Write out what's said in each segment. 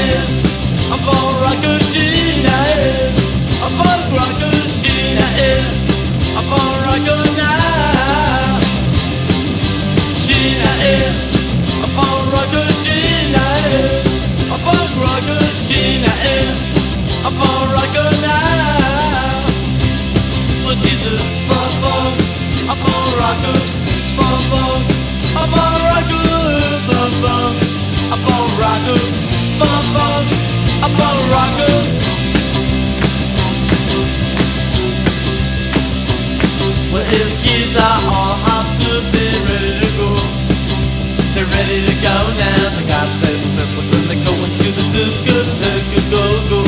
is a punk rocker. Sheena is a punk rocker. Sheena is a punk rocker now. Sheena is a punk rocker. Sheena is a punk rocker. Sheena is a punk rocker now. Well, she's a punk rocker, punk rocker, a punk rocker, a punk rocker. Well, if kids are all up to be ready to go, they're ready to go now. They got their circles and they're going to the discotheque, go.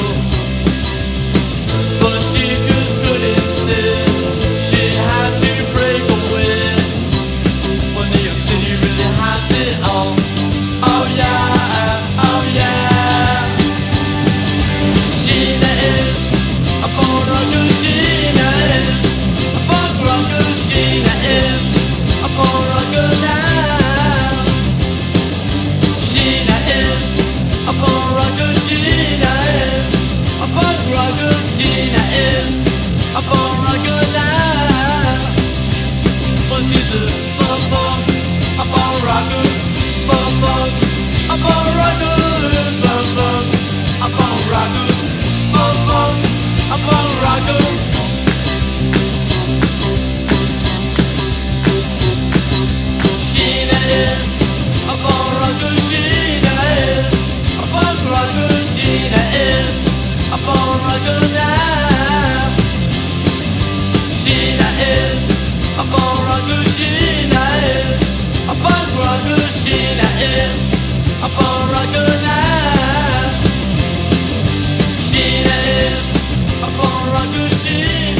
But she just couldn't stay. She had to break away. Well, New York City really has it all. Oh yeah, oh yeah. Sheena is a punk rocker. Sheena is a punk rocker. Sheena is a punk rocker now. Sheena is a punk rocker. Sheena is a punk rocker. Sheena is a punk rocker now. Well, she's a punk rocker, punk rocker, a punk rocker, a punk rocker, a punk rocker. Sheena is a punk rocker. Sheena is a punk rocker. Sheena is a punk rocker now. Sheena is a punk rocker. Sheena is a punk rocker. Sheena is a punk rocker now. Sheena is a punk rocker. Sheena